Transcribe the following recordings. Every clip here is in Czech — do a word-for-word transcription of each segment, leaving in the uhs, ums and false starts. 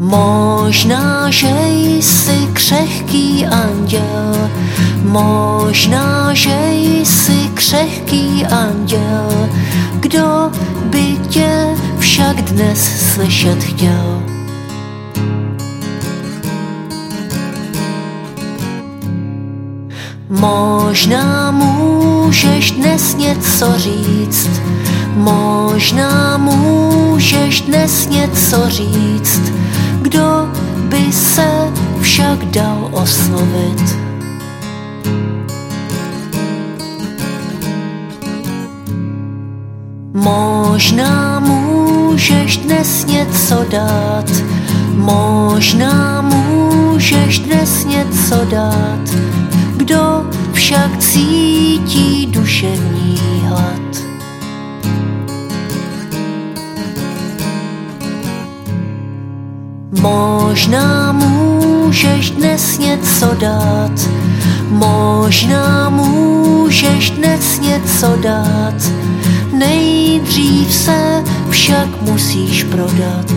Možná, že jsi křehký anděl, možná, že jsi křehký anděl, kdo by tě však dnes slyšet chtěl. Možná můžeš dnes něco říct, možná můžeš dnes něco říct, kdo by se však dal oslovit. Možná můžeš dnes něco dát, možná můžeš dnes něco dát, kdo však cítí duševní hlad. Možná můžeš dnes něco dát, možná můžeš dnes něco dát, nejdřív se však musíš prodat.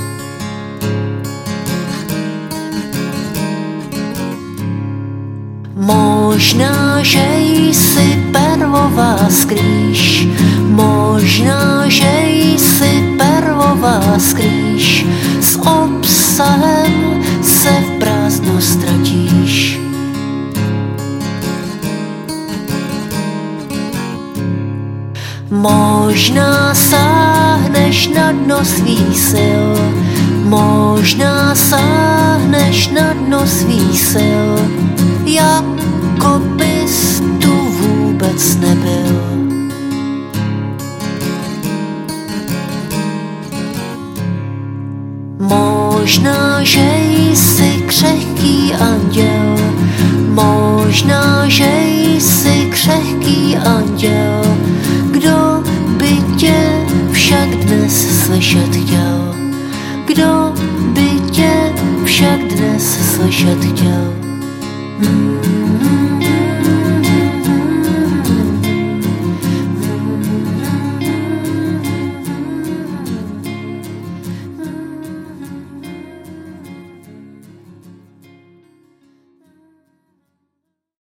Možná, že jsi perlová skrýš, možná, že jsi perlová skrýš, s obsahem se v prázdnu ztratíš. Možná sáhneš na dno svých sil, možná sáhneš na dno svých sil, jako bys tu vůbec nebyl. Možná, že jsi křehký anděl, možná, že jsi křehký anděl, kdo by tě však dnes slyšet chtěl, kdo by tě však dnes slyšet chtěl. Hmm.